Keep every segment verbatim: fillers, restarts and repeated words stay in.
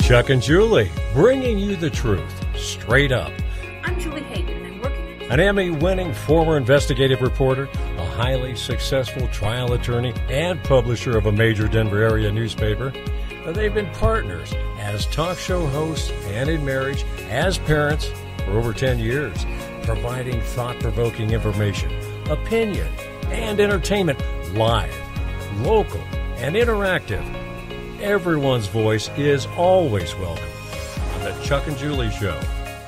Chuck and Julie, bringing you the truth, straight up. I'm Julie Hayden, and I'm working at... An Emmy-winning former investigative reporter, a highly successful trial attorney, and publisher of a major Denver area newspaper. They've been partners as talk show hosts and in marriage, as parents, for over ten years, providing thought-provoking information, opinion, and entertainment live, local, and interactive. Everyone's voice is always welcome on the Chuck and Julie Show.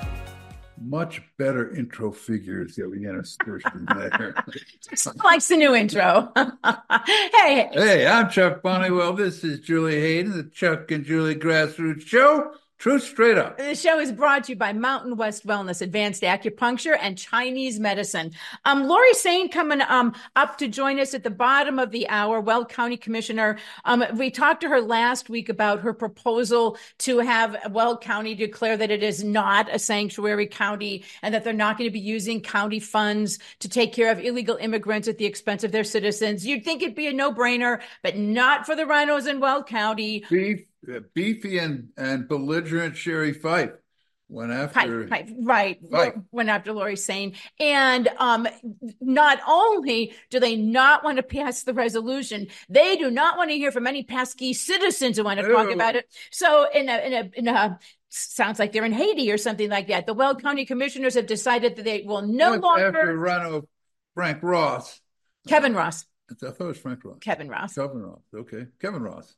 Much better intro figures that we interspersed in there. Likes the new intro. Hey. Hey, I'm Chuck Bonniwell. This is Julie Hayden, the Chuck and Julie Grassroots Show. Truth straight up. The show is brought to you by Mountain West Wellness, Advanced Acupuncture, and Chinese Medicine. Um, Lori Sain coming um, up to join us at the bottom of the hour, Weld County Commissioner. Um, we talked to her last week about her proposal to have Weld County declare that it is not a sanctuary county and that they're not going to be using county funds to take care of illegal immigrants at the expense of their citizens. You'd think it'd be a no-brainer, but not for the rhinos in Weld County. Beef. Beefy and, and belligerent Sherry Fife went after Fife, Fife, right Fife. went after Lori Sain, and um, not only do they not want to pass the resolution, they do not want to hear from any pesky citizens who want to Ew. talk about it. So in a in a in a sounds like they're in Haiti or something like that. The Weld County Commissioners have decided that they will no went longer after Rhino Frank Ross, Kevin Ross. I thought it was Frank Ross. Kevin Ross. Kevin Ross. Okay, Kevin Ross.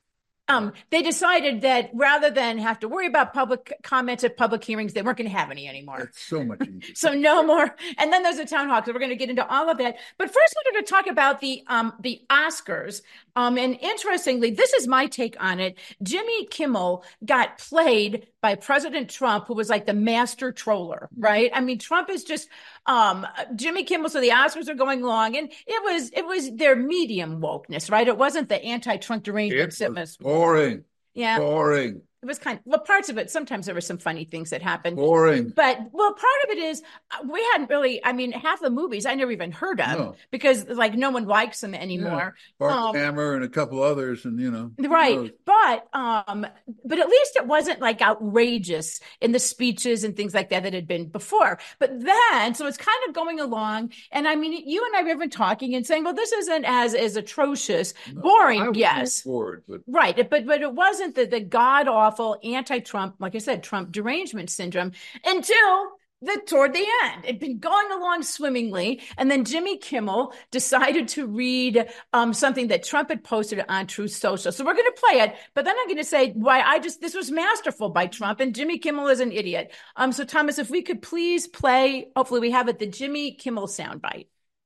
Um, they decided that rather than have to worry about public comments at public hearings, they weren't going to have any anymore. That's so much easier. So no more. And then there's a town hall, so we're going to get into all of that. But first, we're going to talk about the um, the Oscars. Um, and interestingly, this is my take on it. Jimmy Kimmel got played by President Trump, who was like the master troller, right? I mean, Trump is just um, Jimmy Kimmel. So the Oscars are going long, and it was it was their medium wokeness, right? It wasn't the anti-Trump derangement. It was boring. Yeah, boring. It was kind of, well, parts of it, sometimes there were some funny things that happened. Boring. But, well, part of it is we hadn't really, I mean, half the movies I never even heard of no. because, like, no one likes them anymore. Yeah. Mark um, Hammer and a couple others, and, you know. Right. But, um, but at least it wasn't, like, outrageous in the speeches and things like that that had been before. But then, so it's kind of going along. And, I mean, you and I have been talking and saying, well, this isn't as, as atrocious. No, Boring, yes. Bored, but... Right. But, but it wasn't the, the god-awful anti-Trump, like I said, Trump derangement syndrome until the toward the end. It'd been going along swimmingly. And then Jimmy Kimmel decided to read um, something that Trump had posted on Truth Social. So we're going to play it, but then I'm going to say why I just, this was masterful by Trump and Jimmy Kimmel is an idiot. Um, so Thomas, if we could please play, hopefully we have it, the Jimmy Kimmel soundbite.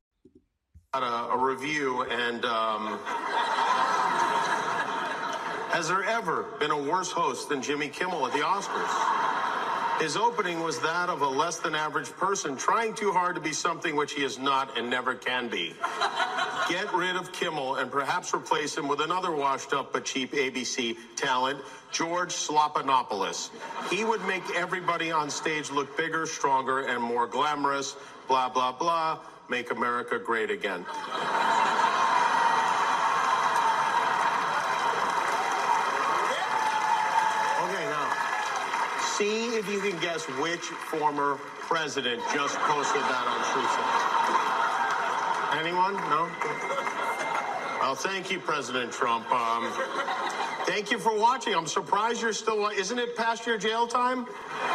A, a review and, um, has there ever been a worse host than Jimmy Kimmel at the Oscars? His opening was that of a less than average person trying too hard to be something which he is not and never can be. Get rid of Kimmel and perhaps replace him with another washed up but cheap A B C talent, George Slopanopoulos. He would make everybody on stage look bigger, stronger, and more glamorous. Blah, blah, blah. Make America great again. See if you can guess which former president just posted that on Truth. Anyone? No? Well, thank you, President Trump. Um, thank you for watching. I'm surprised you're still... Isn't it past your jail time?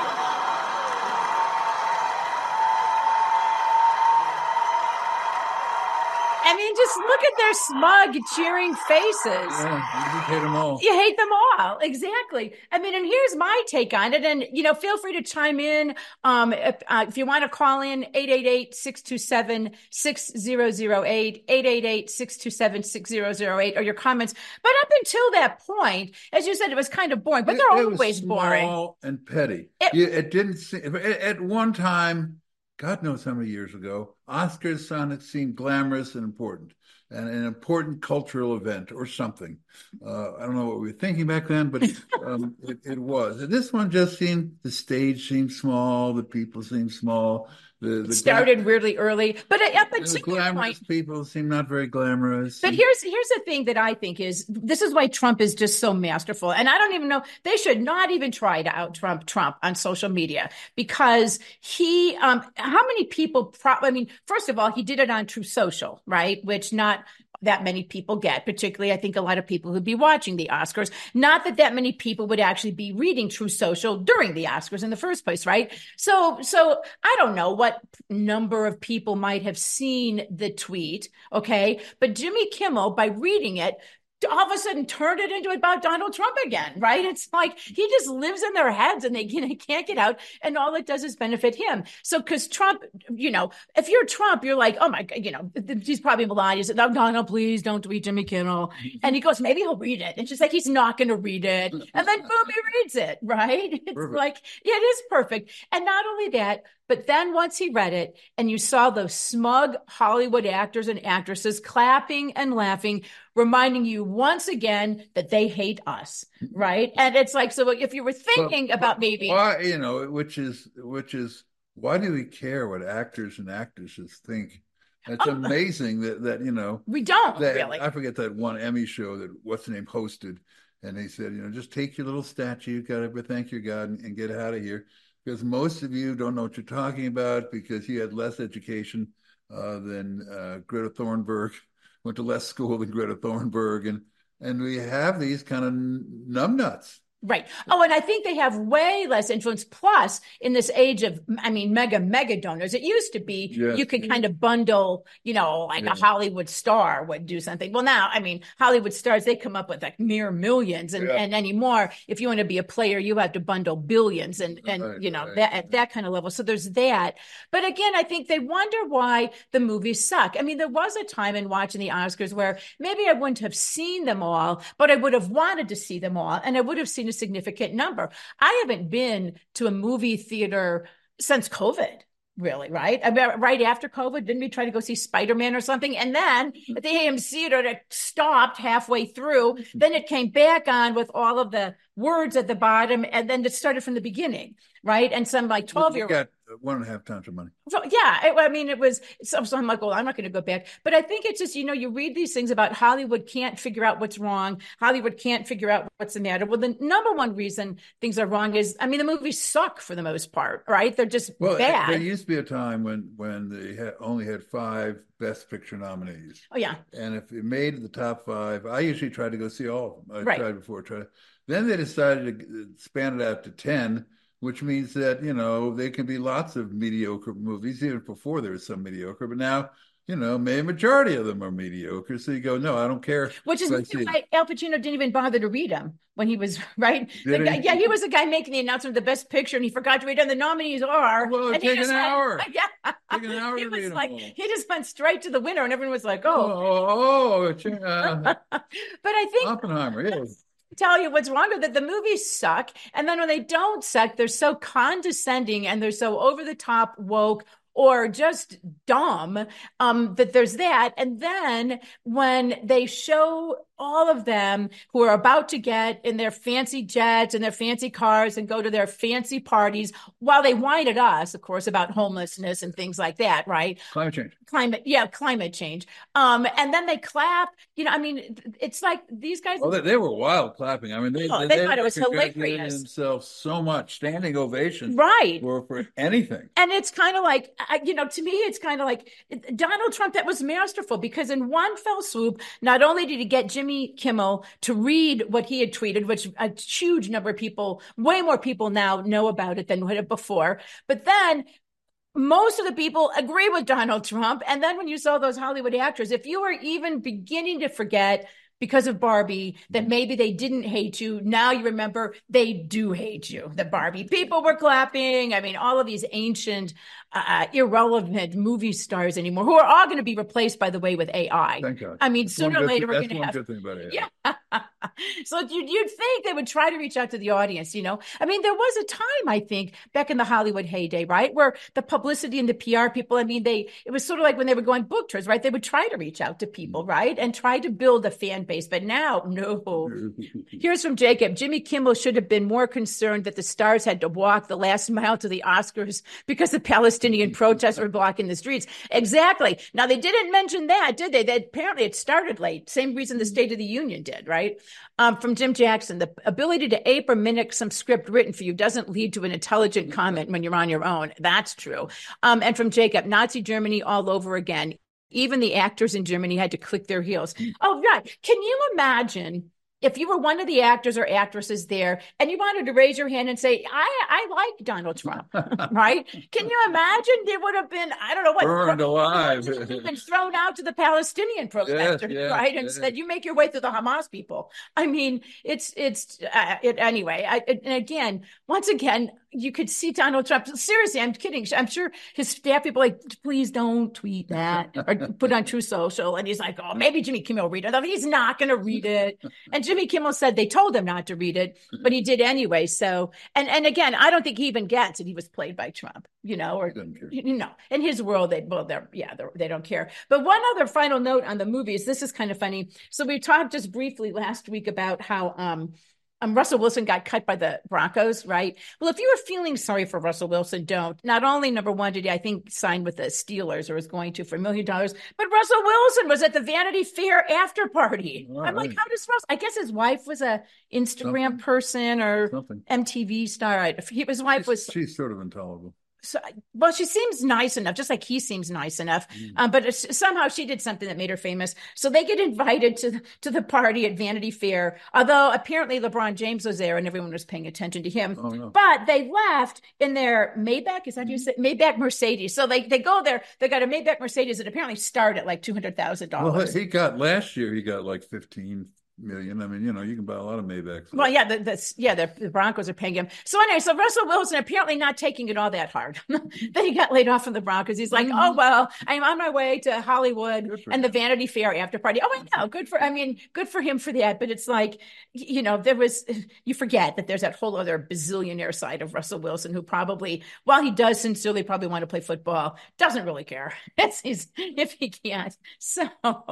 I mean, just look at their smug, cheering faces. Yeah, you hate them all. You hate them all. Exactly. I mean, and here's my take on it. And, you know, feel free to chime in. Um, if, uh, if you want to call in, eight eight eight, six two seven, six zero zero eight, eight eight eight, six two seven, six zero zero eight, or your comments. But up until that point, as you said, it was kind of boring, but they're it, it always was boring. Small and petty. It, you, it didn't seem, at one time, God knows how many years ago, Oscars sounded seemed glamorous and important, and an important cultural event or something. Uh, I don't know what we were thinking back then, but um, it, it was. And this one just seemed, the stage seemed small, the people seemed small, The, the started gla- really early, but uh, but the to your glamorous point, people seem not very glamorous. but here's here's the thing that I think is this is why Trump is just so masterful, and I don't even know they should not even try to out Trump Trump on social media because he um how many people pro- I mean first of all he did it on True Social, right, which not that many people get, particularly I think a lot of people who'd be watching the Oscars. Not that that many people would actually be reading True Social during the Oscars in the first place, right? So, so I don't know what number of people might have seen the tweet, okay? But Jimmy Kimmel, by reading it, all of a sudden turned it into about Donald Trump again, right? It's like he just lives in their heads and they can't get out, and all it does is benefit him. So, because Trump, you know, if you're Trump, you're like, oh my God, you know, he's probably Melania said, no, Donald, please don't tweet Jimmy Kimmel. And he goes, maybe he'll read it. And she's like, he's not going to read it. And then boom, he reads it, right? It's Perfect. like, yeah, it is perfect. And not only that, but then once he read it and you saw those smug Hollywood actors and actresses clapping and laughing, reminding you once again that they hate us, right? And it's like, so if you were thinking Well, about maybe, why, you know, which is which is why do we care what actors and actresses think? It's Oh. amazing that that you know we don't that, really. I forget that one Emmy show that what's the name hosted, and they said, you know, just take your little statue, got to thank your God, and, and get out of here. Because most of you don't know what you're talking about because you had less education uh, than uh, Greta Thunberg, went to less school than Greta Thunberg. And, and we have these kind of numbnuts. Right. Oh, and I think they have way less influence. Plus, in this age of, I mean, mega, mega donors, it used to be Yes. you could kind of bundle, you know, like Yeah. a Hollywood star would do something. Well, now, I mean, Hollywood stars, they come up with like mere millions. And, Yeah. and anymore, if you want to be a player, you have to bundle billions and, and Right, you know, right, that right. at that kind of level. So there's that. But again, I think they wonder why the movies suck. I mean, there was a time in watching the Oscars where maybe I wouldn't have seen them all, but I would have wanted to see them all. And I would have seen a significant number. I haven't been to a movie theater since COVID, really, right? I mean, right after COVID, didn't we try to go see Spider-Man or something? And then at the A M C theater, it stopped halfway through. Then it came back on with all of the words at the bottom, and then it started from the beginning, right? And some like twelve year You got one and a half times your money. So, yeah, it, I mean, it was, so, so I'm like, well, I'm not going to go back. But I think it's just, you know, you read these things about Hollywood can't figure out what's wrong. Hollywood can't figure out what's the matter. Well, the number one reason things are wrong is, I mean, the movies suck for the most part, right? They're just Well, bad. there used to be a time when, when they had, only had five Best Picture nominees. Oh, yeah. And if it made the top five, I usually tried to go see all of them. I Right. tried before. Tried. Then they decided to expand it out to ten, which means that, you know, there can be lots of mediocre movies. Even before there was some mediocre, but now, you know, maybe a majority of them are mediocre. So you go, no, I don't care. Which is if I see it. why Al Pacino didn't even bother to read them when he was, right? The Did guy- he? yeah, he was the guy making the announcement of the best picture, and he forgot to read them. The nominees are. Well, and it'd he take just an went- hour. Yeah. Take an hour he to was read 'em like, all. he just went straight to the winner, and everyone was like, Oh, oh. oh, oh, uh, But I think Oppenheimer, yes. tell you what's wrong with it. The movies suck. And then when they don't suck, they're so condescending and they're so over the top woke or just dumb um, that there's that. And then when they show all of them who are about to get in their fancy jets and their fancy cars and go to their fancy parties while they whine at us, of course, about homelessness and things like that, right? Climate change. Climate, yeah, climate change. Um, and then they clap. You know, I mean, it's like these guys. Well, they, they were wild clapping. I mean, they, Oh, they, they thought it was congratulated hilarious. themselves so much. Standing ovation Right. for, for anything. And it's kind of like, I- you know, to me, it's kind of like Donald Trump, that was masterful because in one fell swoop, not only did he get Jimmy Kimmel to read what he had tweeted, which a huge number of people, way more people now know about it than had before, but then most of the people agree with Donald Trump. And then when you saw those Hollywood actors, if you were even beginning to forget because of Barbie that maybe they didn't hate you, now you remember they do hate you. The Barbie people were clapping. I mean, all of these ancient, uh, irrelevant movie stars anymore, who are all going to be replaced, by the way, with A I. Thank God. I mean, That's sooner one or good later thing- we're that's going to one have. good thing about it. Yeah. So you'd, you'd think they would try to reach out to the audience, you know? I mean, there was a time, I think, back in the Hollywood heyday, right? Where the publicity and the P R people, I mean, they, it was sort of like when they were going book tours, right? They would try to reach out to people, right? And try to build a fan base. base. But now, no. Here's from Jacob. Jimmy Kimmel should have been more concerned that the stars had to walk the last mile to the Oscars because the Palestinian protests were blocking the streets. Exactly. Now, they didn't mention that, did they? They apparently it started late. Same reason the State of the Union did, right? Um, from Jim Jackson, the ability to ape or mimic some script written for you doesn't lead to an intelligent comment when you're on your own. That's true. Um, and from Jacob, Nazi Germany all over again. Even the actors in Germany had to click their heels. Oh, right. Can you imagine if you were one of the actors or actresses there and you wanted to raise your hand and say, I, I like Donald Trump, right? Can you imagine there would have been, I don't know what. Burned alive. Been thrown out to the Palestinian protesters, yes, yes, right? And yes. said, you make your way through the Hamas people. I mean, it's, it's, uh, it, anyway, I, and again, once again, you could see Donald Trump. Seriously, I'm kidding. I'm sure his staff people are like, please don't tweet that or put on True Social. And he's like, oh, maybe Jimmy Kimmel will read it. He's not going to read it. And Jimmy Kimmel said they told him not to read it, but he did anyway. So, and, and again, I don't think he even gets it. He was played by Trump, you know, or, you know, in his world, they, well, they're, yeah, they're, they don't care. But one other final note on the movies, this is kind of funny. So we talked just briefly last week about how, um, Um, Russell Wilson got cut by the Broncos, right? Well, if you were feeling sorry for Russell Wilson, don't. Not only, number one, did he, I think, sign with the Steelers or was going to for a million dollars, but Russell Wilson was at the Vanity Fair after party. All I'm right. like, how does Russell? I guess his wife was a Instagram Something. person or Something. M T V star. His wife she's, was. She's sort of intolerable. So, well, she seems nice enough, just like he seems nice enough. Mm. Um, but it's, somehow she did something that made her famous. So they get invited to the, to the party at Vanity Fair, although apparently LeBron James was there and everyone was paying attention to him. Oh, no. But they left in their Maybach, is that mm-hmm. you say? Maybach Mercedes. So they, they go there, they got a Maybach Mercedes that apparently started at like two hundred thousand dollars. Well, he got, last year, he got like fifteen million. I mean, you know, you can buy a lot of Maybachs. Well, yeah, the, the yeah, the, the Broncos are paying him. So anyway, so Russell Wilson apparently not taking it all that hard. Then he got laid off from the Broncos. He's like, mm-hmm. oh, well, I'm on my way to Hollywood and the Vanity Fair after party. Oh, I know. Good for, I mean, good for him for that. But it's like, you know, there was, you forget that there's that whole other bazillionaire side of Russell Wilson who probably, while he does sincerely probably want to play football, doesn't really care. It's his, if he can't. So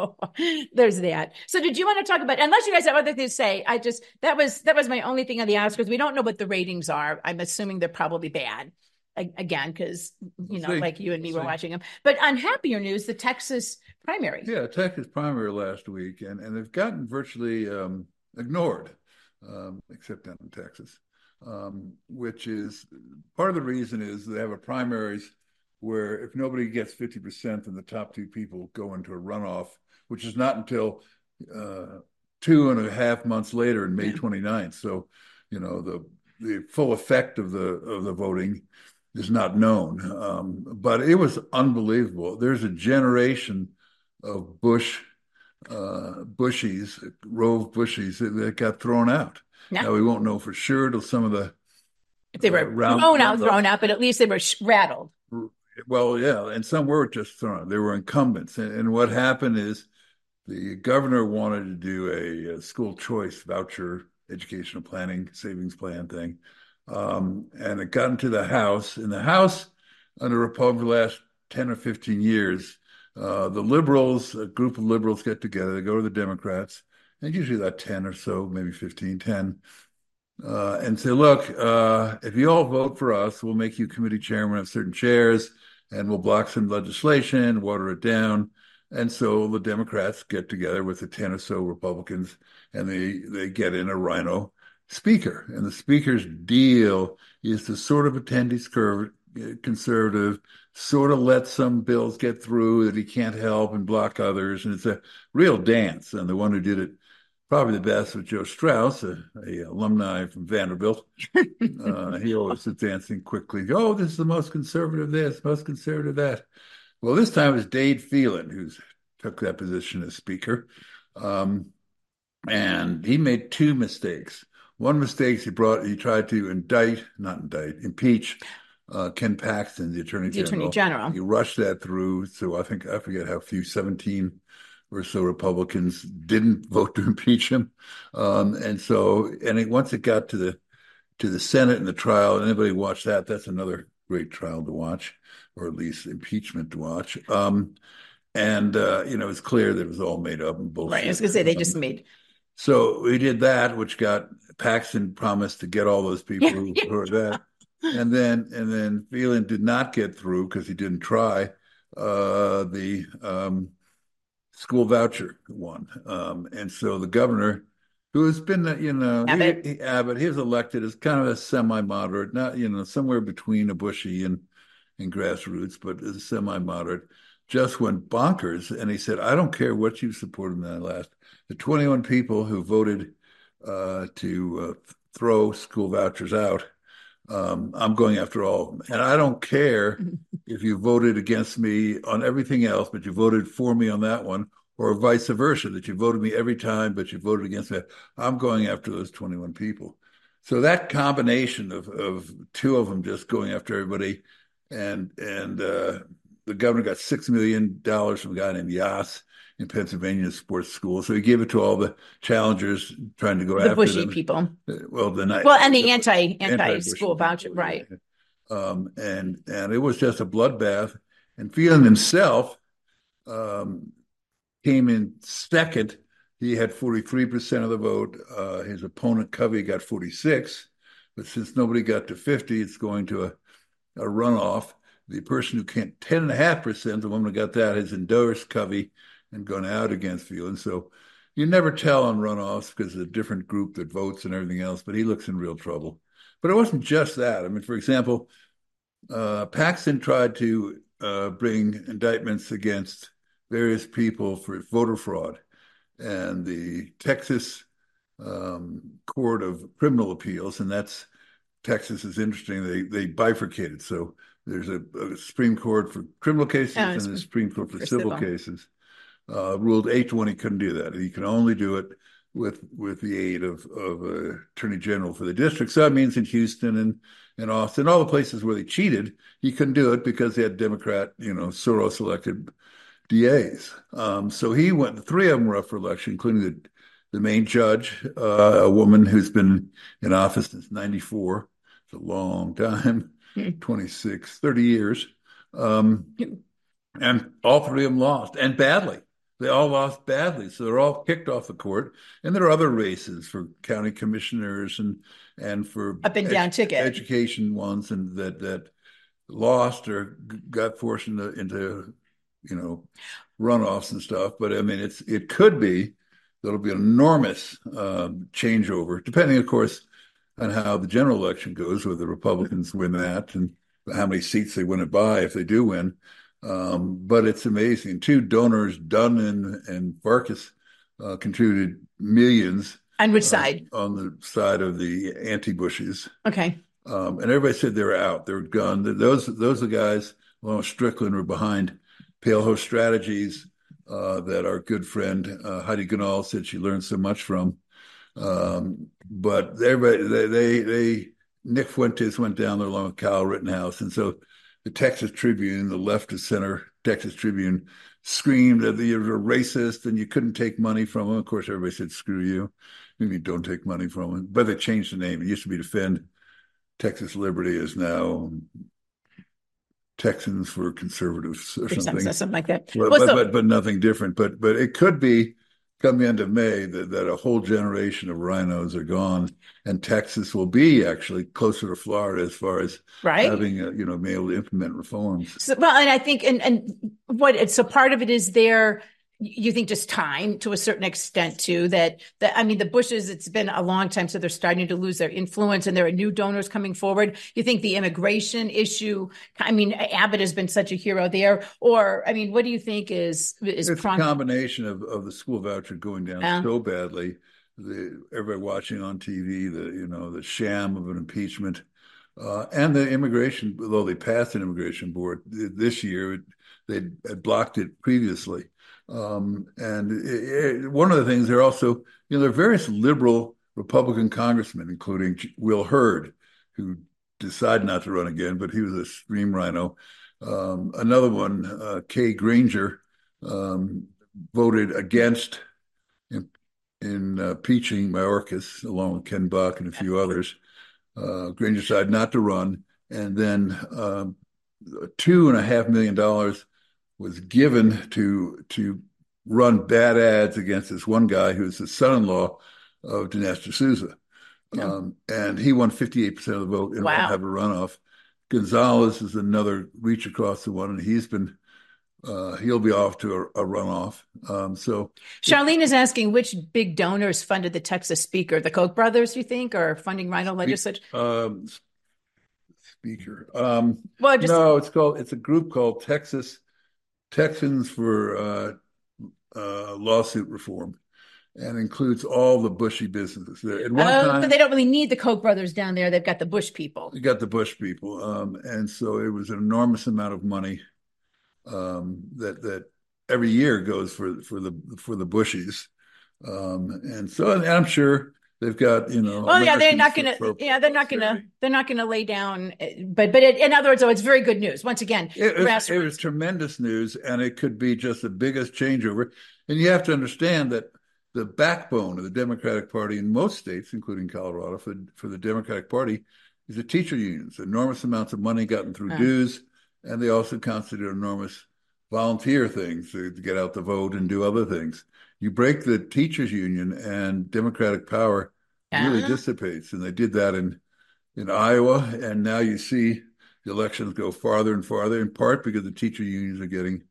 there's that. So did you want to talk about, unless you guys have other things to say, I just, that was, that was my only thing on the Oscars. We don't know what the ratings are. I'm assuming they're probably bad again, because, you know, See, like you and me See. were watching them. But on happier news, the Texas primary. Yeah, Texas primary last week, and, and they've gotten virtually um, ignored, um, except down in Texas, um, which is part of the reason is they have a primaries where if nobody gets fifty percent, then the top two people go into a runoff, which is not until uh, two and a half months later in May twenty-ninth. So, you know, the the full effect of the of the voting is not known. Um, but it was unbelievable. There's a generation of Bush uh, Bushies, Rove Bushies that, that got thrown out. Yeah. Now we won't know for sure till some of the if they were uh, round, thrown out, thrown out, but at least they were rattled. Well, yeah, and some were just thrown out. They were incumbents, and, and what happened is the governor wanted to do a, a school choice voucher, educational planning, savings plan thing. Um, and it got into the House. In the House, under Republican, the last ten or fifteen years, uh, the liberals, a group of liberals get together, they go to the Democrats, and usually about ten or so, maybe fifteen, ten, uh, and say, look, uh, if you all vote for us, we'll make you committee chairman of certain chairs, and we'll block some legislation, water it down. And so the Democrats get together with the ten or so Republicans, and they, they get in a rhino speaker. And the speaker's deal is to sort of pretend he's conservative, sort of let some bills get through that he can't help and block others. And it's a real dance. And the one who did it probably the best was Joe Strauss, a, a alumni from Vanderbilt. uh, he always was dancing quickly. Oh, this is the most conservative this, most conservative that. Well, this time it was Dade Phelan who took that position as speaker. Um, and he made two mistakes. One mistake, he brought, he tried to indict, not indict, impeach uh, Ken Paxton, the Attorney the General. Attorney General. He rushed that through. So I think, I forget how few, seventeen or so Republicans didn't vote to impeach him. Um, and so, and it, once it got to the, to the Senate and the trial, anybody watched that, that's another great trial to watch, or at least impeachment to watch. Um, And, uh, you know, it was clear that it was all made up and bullshit. Right. I was going to say they just Um, made. so we did that, which got Paxton promised to get all those people Yeah. who Yeah. heard that. And then and then Phelan did not get through because he didn't try uh, the um, school voucher one. Um, and so the governor, who has been, you know, Abbott. he, he, Abbott, he was elected as kind of a semi-moderate, not, you know, somewhere between a Bushy and, and grassroots, but as a semi-moderate, just went bonkers. And he said, I don't care what you supported in that last. The twenty-one people who voted uh, to uh, throw school vouchers out, um, I'm going after all of them. And I don't care if you voted against me on everything else, but you voted for me on that one, or vice versa, that you voted me every time, but you voted against me. I'm going after those twenty-one people. So that combination of, of two of them just going after everybody, and and uh, the governor got six million dollars from a guy named Yas in Pennsylvania sports school. So he gave it to all the challengers trying to go The after Bushy them. people. Well, the night. Well, and the anti anti Anti-Bushy school voucher, people, right? Um, and and it was just a bloodbath. And Phelan himself um, came in second. He had forty-three percent of the vote. Uh, his opponent, Covey, got forty-six. But since nobody got to fifty, it's going to a, a runoff. The person who can't, ten point five percent, the woman who got that, has endorsed Covey and gone out against Phelan. So you never tell on runoffs because it's a different group that votes and everything else, but he looks in real trouble. But it wasn't just that. I mean, for example, uh, Paxton tried to uh, bring indictments against various people for voter fraud. And the Texas um, Court of Criminal Appeals, and that's, Texas is interesting, they, they bifurcated. So there's a, a Supreme Court for criminal cases Oh, and it's a Supreme Court for, for civil, civil. cases. Uh, ruled eight to one he couldn't do that. He can only do it with with the aid of of uh, Attorney General for the district. So that means in Houston and and Austin, all the places where they cheated, he couldn't do it because they had Democrat, you know, Soros elected D As. Um, so he went. The three of them were up for election, including the the main judge, uh, a woman who's been in office since ninety-four. It's a long time, twenty-six, thirty years. Um, and all three of them lost, and badly. They all lost badly, so they're all kicked off the court. And there are other races for county commissioners and and for Up and down ticket. education ones, and that that lost or got forced into into you know runoffs and stuff. But I mean, it's it could be there'll be an enormous um, changeover, depending, of course, on how the general election goes, whether the Republicans win that and how many seats they win it by if they do win. Um, but it's amazing. Two donors, Dunn and, and Farkas, uh, contributed millions. On which uh, side? On the side of the anti-Bushies. Okay. Um, and everybody said they were out. They were gone. Those those are the guys, along with Strickland, were behind Pale Host Strategies uh, that our good friend uh, Heidi Ganahl said she learned so much from. Um, but everybody, they, they, they, Nick Fuentes went down there along with Kyle Rittenhouse. And so the Texas Tribune, the left of center Texas Tribune, screamed that you were racist and you couldn't take money from them. Of course, everybody said, screw you. You mean don't take money from them. But they changed the name. It used to be Defend Texas Liberty, is now Texans for Conservatives or something. Something like that. But, Well, but, so- but, but nothing different. But but it could be come the end of May that, that a whole generation of rhinos are gone, and Texas will be actually closer to Florida as far as Right. having a, you know being able to implement reforms. So, well, and I think, and and what it's so part of it is there. You think just time to a certain extent too. That that I mean, the Bushes. It's been a long time, so they're starting to lose their influence, and there are new donors coming forward. You think the immigration issue? I mean, Abbott has been such a hero there. Or I mean, what do you think is is It's prong- a combination of, of the school voucher going down Yeah. so badly. The everybody watching on T V, the you know the sham of an impeachment, uh, and the immigration. Although they passed an immigration board this year, they had blocked it previously. Um, and it, it, one of the things, they're also, you know, there are various liberal Republican congressmen, including Will Hurd, who decided not to run again, but he was a stream rhino. Um, another one, uh, Kay Granger, um, voted against in, in uh, impeaching Mayorkas, along with Ken Buck and a few others. Uh, Granger decided not to run, and then um, two and a half million dollars was given to to run bad ads against this one guy who's the son-in-law of Dinesh D'Souza. Yeah. Um, and he won fifty-eight percent of the vote and Wow. won't have a runoff. Gonzalez is another reach across the one, and he's been uh, he'll be off to a, a runoff. Um, so Charlene is asking which big donors funded the Texas speaker, the Koch brothers, you think, or funding Rhino legislature? Um, speaker. Um, well, just, no, it's called. It's a group called Texas Texans for uh, uh, Lawsuit Reform, and includes all the Bushy businesses. At one oh, time, but they don't really need the Koch brothers down there. They've got the Bush people. You got the Bush people, um, and so it was an enormous amount of money um, that that every year goes for for the for the Bushies, um, and so and I'm sure they've got you know. Well, yeah, they're not going to. Yeah, they're not going to. They're not going to lay down. But but it, in other words, though, it's very good news. Once again, it was, it was tremendous news, and it could be just the biggest changeover. And you have to understand that the backbone of the Democratic Party in most states, including Colorado, for, for the Democratic Party, is the teacher unions. Enormous amounts of money gotten through uh. dues, and they also constitute enormous volunteer things to, to get out the vote and do other things. You break the teachers union, and Democratic power uh-huh. really dissipates. And they did that in, in Iowa, and now you see the elections go farther and farther, in part because the teacher unions are getting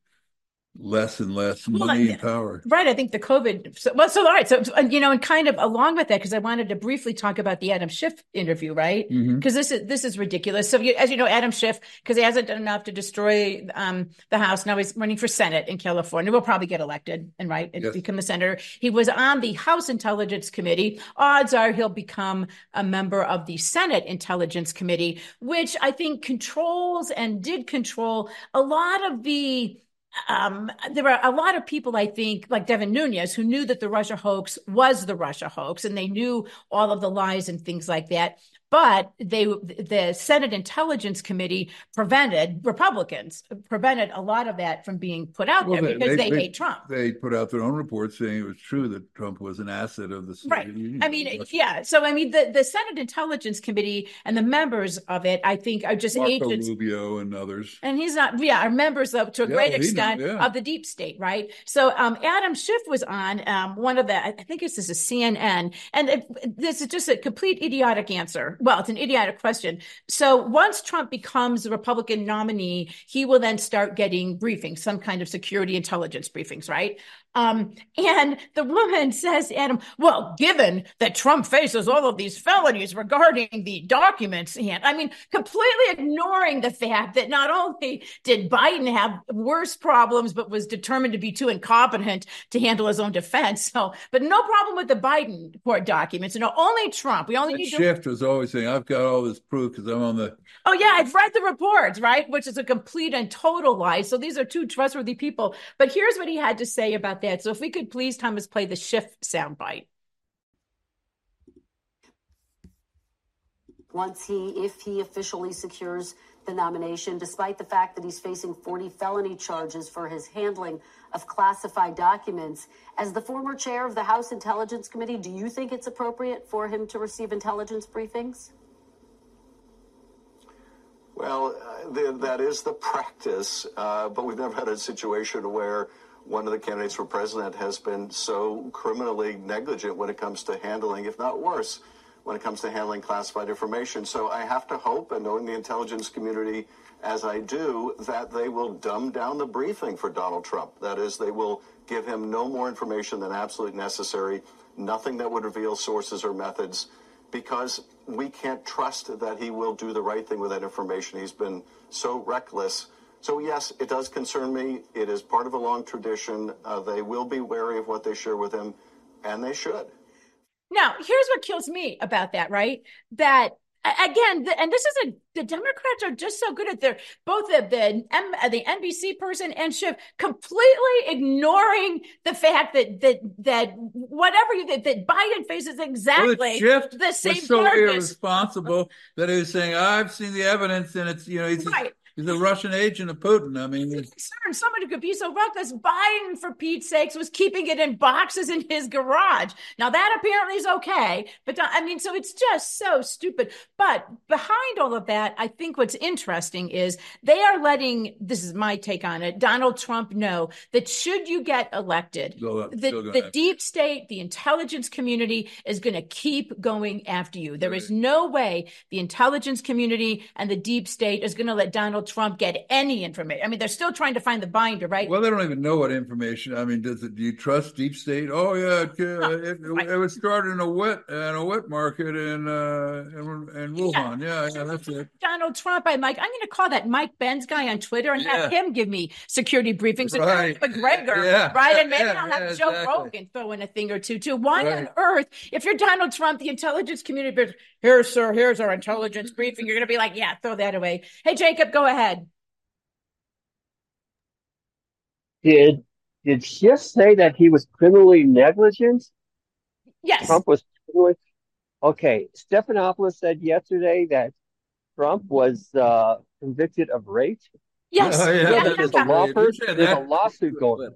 less and less money well, and power. Right. I think the COVID. So, well, so all right. So, you know, and kind of along with that, because I wanted to briefly talk about the Adam Schiff interview, right? Because mm-hmm. this is this is ridiculous. So, you, as you know, Adam Schiff, because he hasn't done enough to destroy um, the House, now he's running for Senate in California. Will probably get elected and right and yes. become a senator. He was on the House Intelligence Committee. Odds are he'll become a member of the Senate Intelligence Committee, which I think controls and did control a lot of the. Um, there were a lot of people, I think, like Devin Nunes, who knew that the Russia hoax was the Russia hoax, and they knew all of the lies and things like that. But they, the Senate Intelligence Committee prevented Republicans prevented a lot of that from being put out well, there because they, they, they hate Trump. They put out their own report saying it was true that Trump was an asset of the Soviet right. Union. I mean, yeah. So I mean, the, the Senate Intelligence Committee and the members of it, I think, are just Marco agents. Rubio and others. And he's not, yeah, are members of to a yeah, great extent yeah. of the deep state, right? So um, Adam Schiff was on um, one of the, I think this is a C N N, and it, this is just a complete idiotic answer. Well, it's an idiotic question. So once Trump becomes the Republican nominee, he will then start getting briefings, some kind of security intelligence briefings, right? Um, and the woman says to Adam, well, given that Trump faces all of these felonies regarding the documents, and I mean, completely ignoring the fact that not only did Biden have worse problems, but was determined to be too incompetent to handle his own defense. So, but no problem with the Biden court documents. You know, only Trump. We only that need Schiff to- was always saying, I've got all this proof because I'm on the. Oh, yeah, I've read the reports, right? Which is a complete and total lie. So these are two trustworthy people. But here's what he had to say about that. So if we could please, Thomas, play the Schiff soundbite. Once he, if he officially secures the nomination, despite the fact that he's facing forty felony charges for his handling of classified documents. As the former chair of the House Intelligence Committee, do you think it's appropriate for him to receive intelligence briefings? Well, uh, th- that is the practice, uh, but we've never had a situation where one of the candidates for president has been so criminally negligent when it comes to handling, if not worse, when it comes to handling classified information. So I have to hope, and knowing the intelligence community as I do, that they will dumb down the briefing for Donald Trump. That is, they will give him no more information than absolutely necessary, nothing that would reveal sources or methods, because we can't trust that he will do the right thing with that information. He's been so reckless. So, yes, it does concern me. It is part of a long tradition. Uh, they will be wary of what they share with him, and they should. Now, here's what kills me about that, right? That, again, the, and this is a, the Democrats are just so good at their, both the, the, M, the N B C person and Schiff completely ignoring the fact that, that, that whatever you, that, that Biden faces exactly well, Schiff the same was so charges. irresponsible that he was saying, I've seen the evidence and it's, you know, he's right. He's a Russian agent of Putin. I mean, concerned somebody could be so reckless. Biden, for Pete's sakes, was keeping it in boxes in his garage. Now that apparently is okay, but I mean, so it's just so stupid. But behind all of that, I think what's interesting is they are letting, this is my take on it, Donald Trump know that should you get elected, Go, the, the deep state, the intelligence community is going to keep going after you. There right. is no way the intelligence community and the deep state is going to let Donald Trump get any information. I mean, they're still trying to find the binder, right? Well, they don't even know what information. I mean, does it? Do you trust deep state? Oh yeah, it, uh, it, right. it was started in a wet in a wet market in uh, in, in Wuhan. Yeah. yeah, yeah, that's it. Donald Trump. I'm like, I'm going to call that Mike Benz guy on Twitter and yeah. have him give me security briefings. Right. McGregor, yeah. right? And maybe yeah, I'll have yeah, Joe exactly. Rogan throw in a thing or two too. Why right. on earth, if you're Donald Trump, the intelligence community, here, sir, here's our intelligence briefing. You're going to be like, yeah, throw that away. Hey, Jacob, go ahead. Did did Schiff say that he was criminally negligent? Yes. Trump was criminally. Okay. Stephanopoulos said yesterday that Trump was uh, convicted of rape. Yes. Oh, yeah, yeah, there's, yeah, a law yeah. there's a lawsuit going.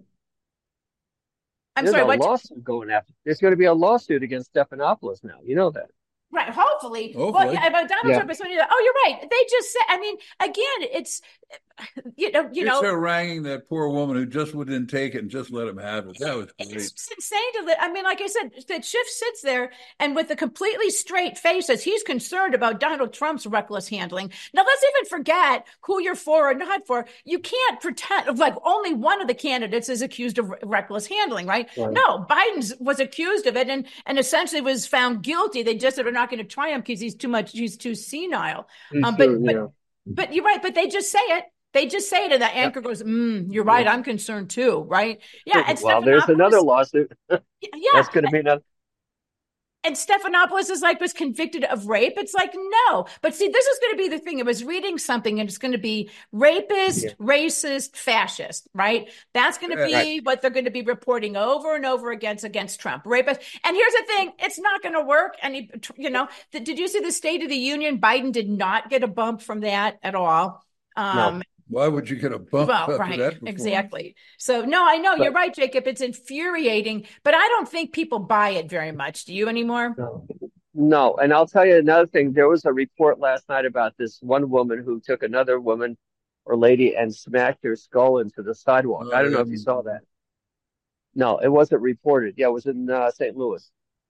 I'm there's sorry. a What? lawsuit going after. There's going to be a lawsuit against Stephanopoulos now. You know that. Right, hopefully. Hopefully. Well, yeah, but Donald Yeah. Trump is when you're, oh, you're right. They just said, I mean, again, it's, you know, you It's know, haranguing that poor woman who just wouldn't take it and just let him have it. That was great. it's insane to, li- I mean, like I said, that Schiff sits there and with a completely straight face as he's concerned about Donald Trump's reckless handling. Now, let's even forget who you're for or not for. You can't pretend like only one of the candidates is accused of re- reckless handling, right? Right. No, Biden's was accused of it and, and essentially was found guilty. They just said we're not going to try him because he's too much, he's too senile. He's Um, but, too, but, yeah. but you're right, but they just say it. They just say it, and the anchor goes, mm, "You're right. I'm concerned too." Right? Yeah. And Well, there's Stephanopoulos- another lawsuit. Yeah. That's going to be another. And Stephanopoulos is like was convicted of rape. It's like no, but see, this is going to be the thing. I was reading something, and it's going to be rapist, Yeah. racist, fascist. Right? That's going to be Right. what they're going to be reporting over and over against against Trump. Rapist. And here's the thing: it's not going to work. And he, you know, the, did you see the State of the Union? Biden did not get a bump from that at all. Um, No. Why would you get a bump Well, after right, that performance? exactly. So, no, I know But- you're right, Jacob. It's infuriating, but I don't think people buy it very much. Do you anymore? No. No, and I'll tell you another thing. There was a report last night about this one woman who took another woman or lady and smacked her skull into the sidewalk. Oh, I don't know yeah. if you saw that. No, it wasn't reported. Yeah, it was in uh, Saint Louis.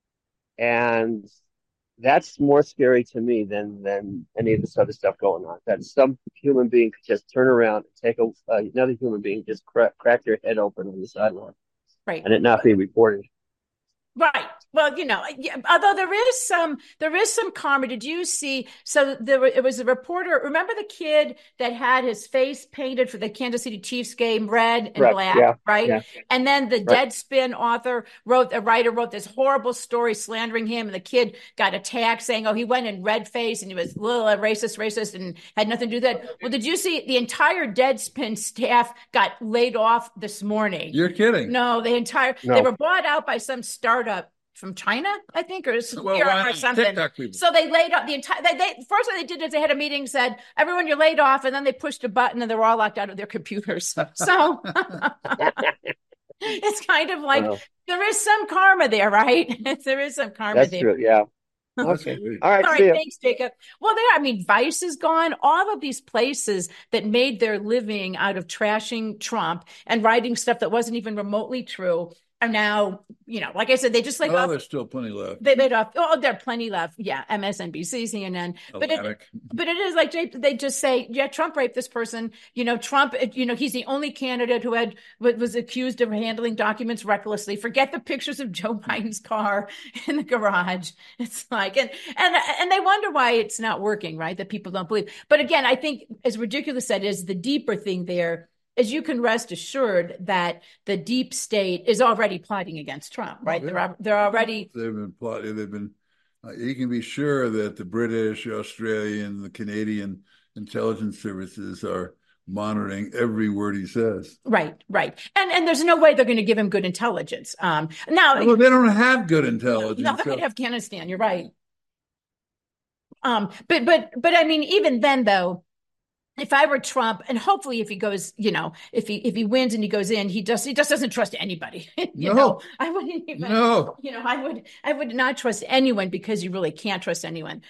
And that's more scary to me than than any of this other stuff going on. That some human being could just turn around and take a, uh, another human being, just crack, crack their head open on the sidewalk Right. and it not be reported. Right. Well, you know, yeah, although there is some, there is some karma. Did you see? So there were, it was a reporter. Remember the kid that had his face painted for the Kansas City Chiefs game, red and Right, black, yeah, right? yeah. And then the Right. Deadspin author wrote, a writer wrote this horrible story slandering him, and the kid got attacked, saying, "Oh, he went in red face and he was little racist, racist, and had nothing to do with that." Well, did you see the entire Deadspin staff got laid off this morning? You're kidding. No, the entire No. they were bought out by some startup from China, I think, or, Well, Europe why or not? something. TikTok people. So they laid off the entire. They, they first what they did is they had a meeting, said everyone you're laid off, and then they pushed a button and they were all locked out of their computers. So it's kind of like Wow. there is some karma there, right? There is some karma That's there. true. Yeah. That's Okay. great. All right. All See right, ya. thanks, Jacob. Well, there, I mean, Vice is gone. All of these places that made their living out of trashing Trump and writing stuff that wasn't even remotely true are now, you know, like I said, they just like, Well, off, there's still plenty left. they laid off. Oh, there are plenty left. Yeah, M S N B C, C N N. But it, Atlantic. but it is like Jay, they just say, yeah, Trump raped this person. You know, Trump, you know, he's the only candidate who had was accused of handling documents recklessly. Forget the pictures of Joe Biden's car in the garage. It's like, and and and they wonder why it's not working, right? That people don't believe. But again, I think as ridiculous as that is, the deeper thing there is you can rest assured that the deep state is already plotting against Trump, right? Yeah. They're al- they're already. They've been plotting. They've been. Uh, you can be sure that the British, Australian, the Canadian intelligence services are monitoring every word he says. Right, right, and and there's no way they're going to give him good intelligence. Um, now, Well, they don't have good intelligence. no, so- in Afghanistan, you're right. Um, but but but I mean, even then, though, if I were Trump, and hopefully if he goes, you know, if he if he wins and he goes in, he just he just doesn't trust anybody. you No. know, I wouldn't even. No. You know, I would I would not trust anyone because you really can't trust anyone.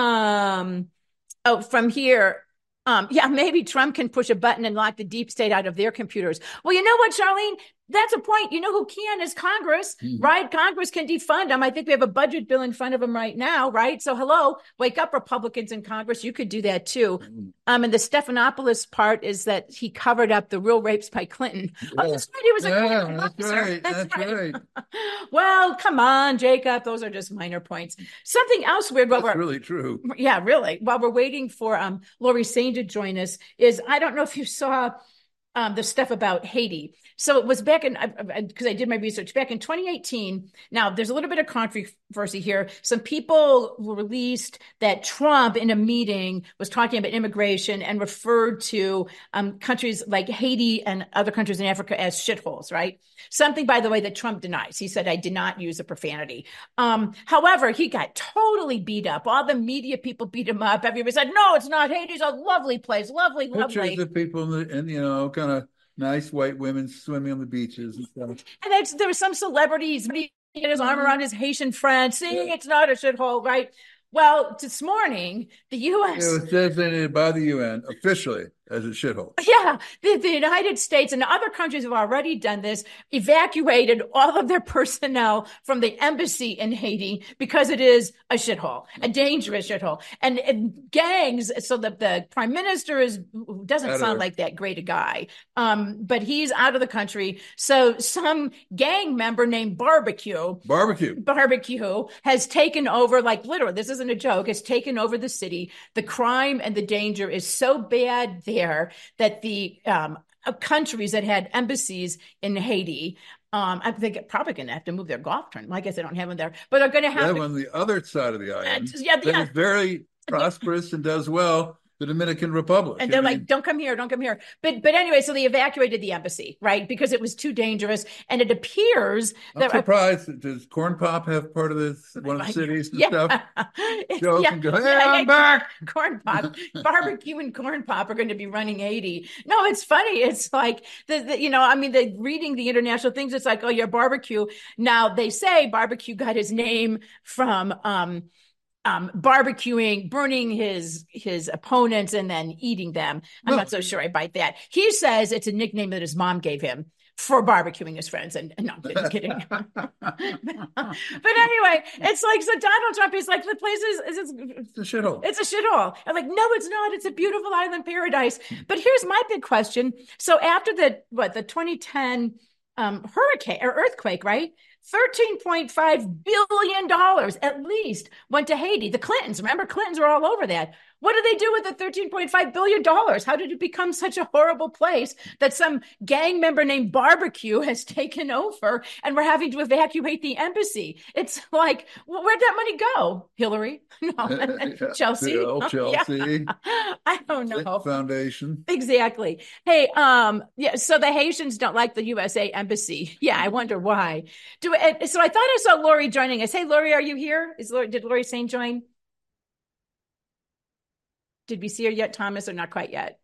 Um. Oh, from here. Um, yeah, maybe Trump can push a button and lock the deep state out of their computers. Well, you know what, Charlene? That's a point. You know who can is Congress, mm-hmm. right? Congress can defund them. I think we have a budget bill in front of them right now, right? So hello, wake up, Republicans in Congress. You could do that too. Mm-hmm. Um, and the Stephanopoulos part is that he covered up the real rapes by Clinton. Yeah. Oh, that's right. He was a yeah, Clinton that's officer. right. That's, that's right. right. Well, come on, Jacob. Those are just minor points. Something else weird. That's we're, really true. Yeah, really. While we're waiting for um, Lori Sain to join us, is I don't know if you saw um, the stuff about Haiti. So it was back in, because I, I, I did my research, back in twenty eighteen. Now, there's a little bit of controversy here. Some people released that Trump in a meeting was talking about immigration and referred to um, countries like Haiti and other countries in Africa as shitholes, right? Something, by the way, that Trump denies. He said, I did not use a profanity. Um, however, he got totally beat up. All the media people beat him up. Everybody said, no, it's not. Haiti's a lovely place. Lovely, lovely. Pictures of people in the, and, you know, kind of nice white women swimming on the beaches and stuff. And that's, there were some celebrities, he had his arm around his Haitian friend, saying it's not a shithole, right? Well, this morning, the U S... It was designated by the U N officially as a shithole. Yeah, the, the United States and other countries have already done this, evacuated all of their personnel from the embassy in Haiti because it is a shithole, a dangerous shithole. And, and gangs, so that the prime minister is doesn't out sound like that great a guy, um, but he's out of the country. So some gang member named Barbecue, Barbecue, Barbecue has taken over, like literally, this isn't a joke, has taken over the city. The crime and the danger is so bad there that the um, countries that had embassies in Haiti, um, I think they're probably going to have to move their golf tournament. I guess they don't have them there, but they're going to have. They have on the other side of the island. Uh, yeah, that yeah. is very prosperous and does well. The Dominican Republic. And they're I like, mean, don't come here, don't come here. But but anyway, so they evacuated the embassy, right? Because it was too dangerous. And it appears I'm that surprised. Does Corn Pop have part of this, one of the cities and yeah. stuff? Joe yeah. can go, hey, yeah, I'm back. Corn Pop, Barbecue and Corn Pop are going to be running Haiti. No, it's funny. It's like, the, the you know, I mean, the reading the international things, it's like, oh, you're Barbecue. Now, they say Barbecue got his name from, um, Um, barbecuing, burning his his opponents and then eating them. I'm no. not so sure I bite that. He says it's a nickname that his mom gave him for barbecuing his friends. And, and no, I'm just kidding. but, but anyway, it's like, so Donald Trump is like, the place is, is it's, it's a shithole. It's a shithole. I'm like, no, it's not. It's a beautiful island paradise. But here's my big question. So after the, what, the twenty ten um, hurricane or earthquake, right? thirteen point five billion dollars at least went to Haiti. The Clintons, remember, Clintons were all over that. What did they do with the thirteen point five billion dollars? How did it become such a horrible place that some gang member named Barbecue has taken over and we're having to evacuate the embassy? It's like, well, where'd that money go, Hillary? No, Chelsea. Yeah, Chelsea. Yeah. I don't know. Foundation. Exactly. Hey, um, yeah, so the Haitians don't like the U S A embassy. Yeah, I wonder why. Do So I thought I saw Lori joining us. Hey, Lori, are you here? Is Lori, did Lori Sain join? Did we see her yet, Thomas, or not quite yet?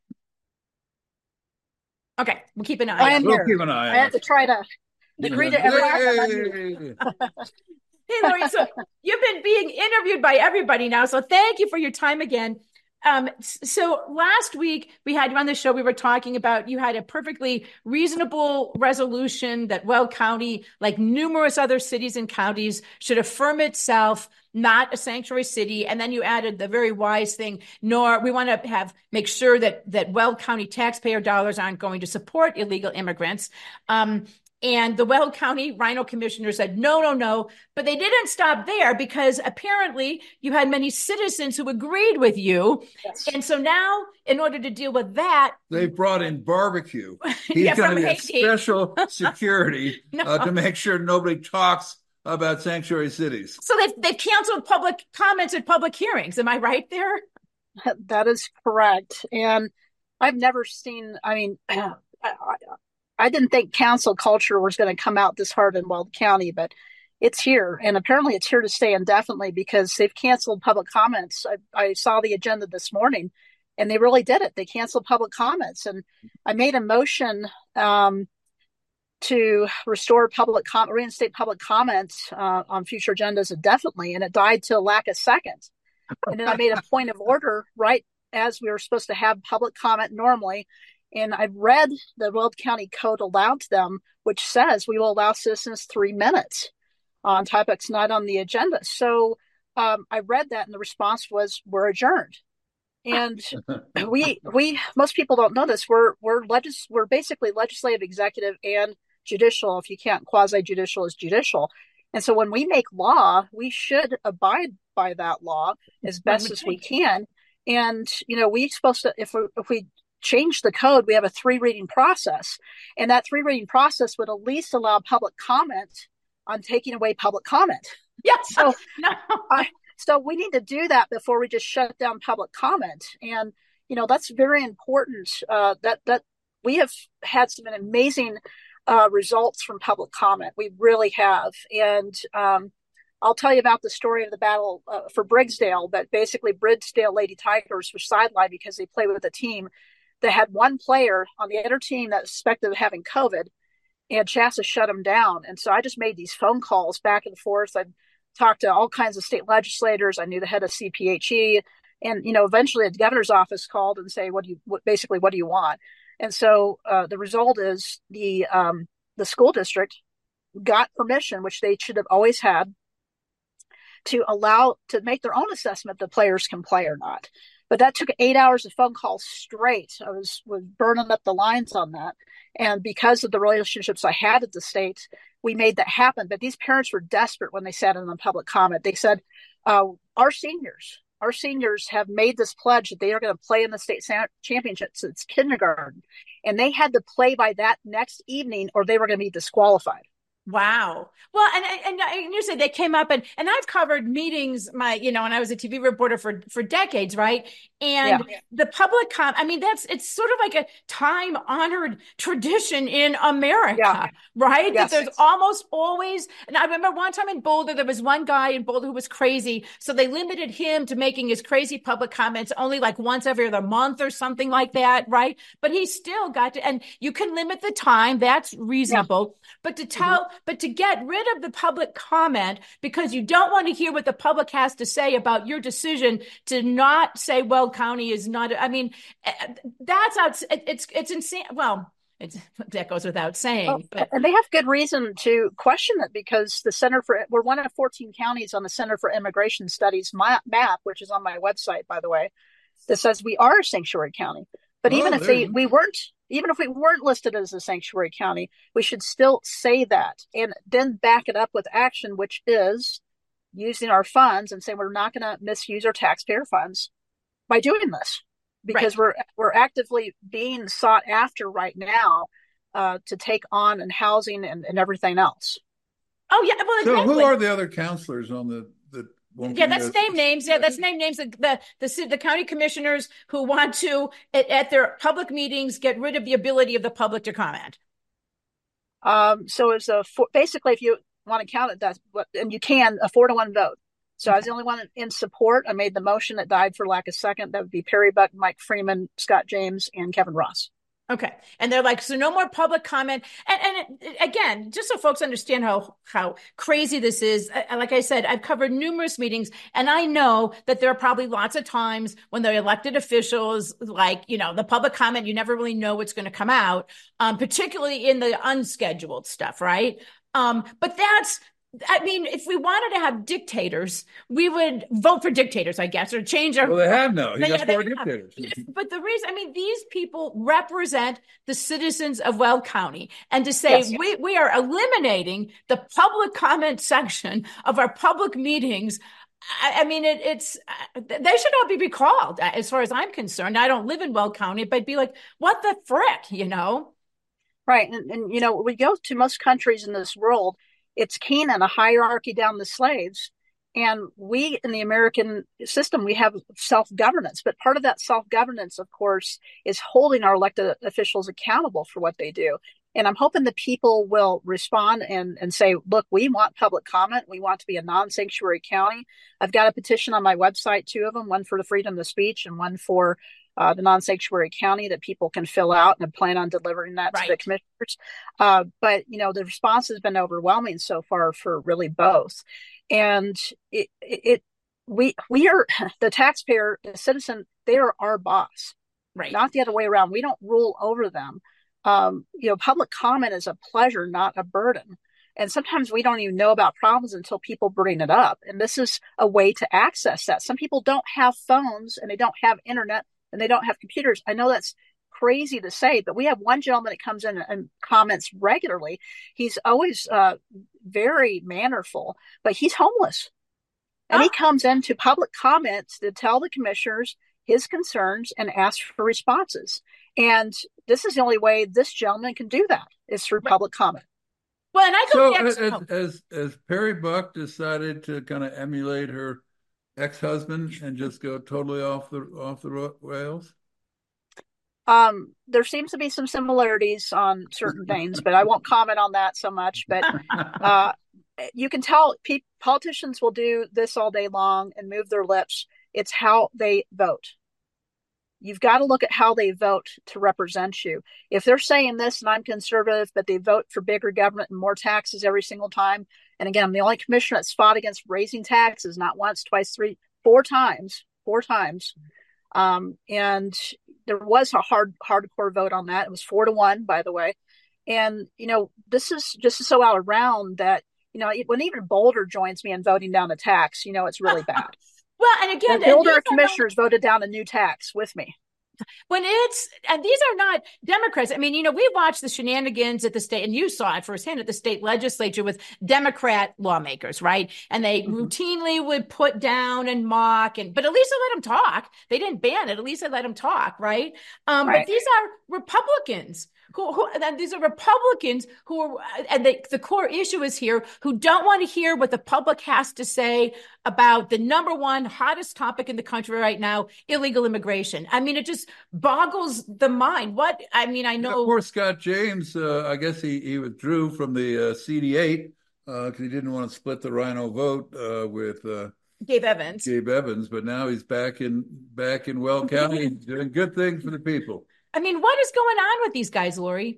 Okay, we'll keep an eye. I am we'll here. keep an eye. I have to try to agree to Hey. every. Hey, Lori, so you've been being interviewed by everybody now, so thank you for your time again. Um, so last week we had you on the show, we were talking about, you had a perfectly reasonable resolution that Weld County, like numerous other cities and counties, should affirm itself not a sanctuary city. And then you added the very wise thing, nor we want to have, make sure that, that Weld County taxpayer dollars aren't going to support illegal immigrants. Um, And the Weld County Rhino Commissioner said, no, no, no. But they didn't stop there because apparently you had many citizens who agreed with you. Yes. And so now, in order to deal with that, they brought in Barbecue. He's yeah, going to Haiti. get special security no. uh, to make sure nobody talks about sanctuary cities. So they've, they've canceled public comments at public hearings. Am I right there? That is correct. And I've never seen, I mean, I, I, I didn't think council culture was going to come out this hard in Weld County, but it's here. And apparently it's here to stay indefinitely because they've canceled public comments. I, I saw the agenda this morning And they really did it. They canceled public comments. And I made a motion um, to restore public com- reinstate public comments uh, on future agendas indefinitely, and it died to lack a second. And then I made a point of order right as we were supposed to have public comment normally. And I read the Weld County Code aloud to them, which says we will allow citizens three minutes on topics not on the agenda. So um, I read that, and the response was, "We're adjourned." And we we most people don't know this. We're we're legis we're basically legislative, executive, and judicial. If you can't quasi judicial as judicial. And so when we make law, we should abide by that law as best as we can. And, you know, we're supposed to, if we, if we change the code, we have a three reading process. And that three reading process would at least allow public comment on taking away public comment. Yeah. So, no. I, so we need to do that before we just shut down public comment. And, you know, that's very important. Uh, that, that we have had some amazing uh, results from public comment. We really have. And, um, I'll tell you about the story of the battle uh, for Briggsdale, that basically Briggsdale Lady Tigers were sidelined because they played with a team that had one player on the other team that was suspected of having COVID, and Shasta shut them down. And so I just made these phone calls back and forth. I talked to all kinds of state legislators. I knew the head of C P H E, and, you know, eventually the governor's office called and say, what do you, what, basically, what do you want? And so uh, the result is the, um, the school district got permission, which they should have always had, to allow to make their own assessment that players can play or not. But that took eight hours of phone calls straight. I was, was burning up the lines on that. And because of the relationships I had at the state, we made that happen. But these parents were desperate when they sat in on public comment. They said, uh, our seniors, our seniors have made this pledge that they are going to play in the state championships since kindergarten. And they had to play by that next evening or they were going to be disqualified. Wow. Well, and, and, and you said they came up and, and I've covered meetings, my, you know, and I was a T V reporter for, for decades, right? And yeah. the public com, I mean, that's, it's sort of like a time honored tradition in America, yeah. right? Yes. That there's almost always, and I remember one time in Boulder, there was one guy in Boulder who was crazy. So they limited him to making his crazy public comments only like once every other month or something like that, right? But he still got to, and you can limit the time, that's reasonable. Yeah. But to tell, mm-hmm. but to get rid of the public comment because you don't want to hear what the public has to say about your decision to not say Weld County is not, I mean, that's out, it's, it's insane. Well, it's, that goes without saying. Well, but. And they have good reason to question it because the Center for, we're one of fourteen counties on the Center for Immigration Studies map, which is on my website, by the way, that says we are a sanctuary county. But oh, even if they, we weren't, even if we weren't listed as a sanctuary county, we should still say that and then back it up with action, which is using our funds and saying we're not going to misuse our taxpayer funds by doing this because right. we're we're actively being sought after right now uh, to take on and housing and, and everything else. Oh yeah, well, so exactly. Who are the other counselors on the the? Yeah, that's name names. Yeah, that's name names. The, the the the county commissioners who want to at, at their public meetings get rid of the ability of the public to comment. Um. So it's a basically, if you want to count it, that's what, and you can a four to one vote. So okay. I was the only one in support. I made the motion. It died for lack of second. That would be Perry Buck, Mike Freeman, Scott James, and Kevin Ross. Okay. And they're like, so no more public comment. And, and it, again, just so folks understand how, how crazy this is, like I said, I've covered numerous meetings and I know that there are probably lots of times when the elected officials, like, you know, the public comment, you never really know what's going to come out, um, particularly in the unscheduled stuff, right? Um, but that's, I mean, if we wanted to have dictators, we would vote for dictators, I guess, or change our. Well, they have no. You got four have. dictators. But the reason, I mean, these people represent the citizens of Weld County, and to say yes, yes. we we are eliminating the public comment section of our public meetings. I, I mean, it, it's they should all be recalled, as far as I'm concerned. I don't live in Weld County, but I'd be like, what the frick, you know? Right, and, and you know, we go to most countries in this world. It's Canaan, a hierarchy down the slaves. And we in the American system, we have self-governance. But part of that self-governance, of course, is holding our elected officials accountable for what they do. And I'm hoping the people will respond and, and say, look, we want public comment. We want to be a non-sanctuary county. I've got a petition on my website, two of them, one for the freedom of speech and one for uh, the non-sanctuary county that people can fill out, and I plan on delivering that right. to the commissioners. Uh, but, you know, the response has been overwhelming so far for really both. And it, it we we are the taxpayer, the citizen, they are our boss, right? Not the other way around. We don't rule over them. Um, you know, public comment is a pleasure, not a burden. And sometimes we don't even know about problems until people bring it up. And this is a way to access that. Some people don't have phones and they don't have internet and they don't have computers. I know that's crazy to say, but we have one gentleman that comes in and comments regularly. He's always uh, very mannerful, but he's homeless. And oh. he comes into public comments to tell the commissioners his concerns and ask for responses. And this is the only way this gentleman can do that, is through public comment. Well, and I go so as, as, as as Perry Buck decided to kind of emulate her ex-husband and just go totally off the off the rails. Um, there seems to be some similarities on certain things, but I won't comment on that so much. But uh, you can tell pe- politicians will do this all day long and move their lips. It's how they vote. You've got to look at how they vote to represent you. If they're saying this and I'm conservative, but they vote for bigger government and more taxes every single time. And again, I'm the only commissioner that's fought against raising taxes, not once, twice, three, four times, four times. Um, and there was a hard, hardcore vote on that. It was four to one, by the way. And, you know, this is just so out of round that, you know, when even Boulder joins me in voting down a tax, you know, it's really bad. Well, and again, the Boulder commissioners not, voted down a new tax with me. When it's, and these are not Democrats. I mean, you know, we watched the shenanigans at the state, and you saw it firsthand at the state legislature with Democrat lawmakers, right? And they mm-hmm. routinely would put down and mock, and but at least they let them talk. They didn't ban it. At least they let them talk, right? Um, right. But these are Republicans. Who, who, and these are Republicans who are, and the, the core issue is here, who don't want to hear what the public has to say about the number one hottest topic in the country right now, illegal immigration. I mean, it just boggles the mind. What, I mean, I know. Yeah, poor Scott James, uh, I guess he, he withdrew from the uh, C D eight because uh, he didn't want to split the Rhino vote uh, with uh, Gabe Evans. Gabe Evans, but now he's back in, back in Weld County doing good things for the people. I mean, what is going on with these guys, Lori?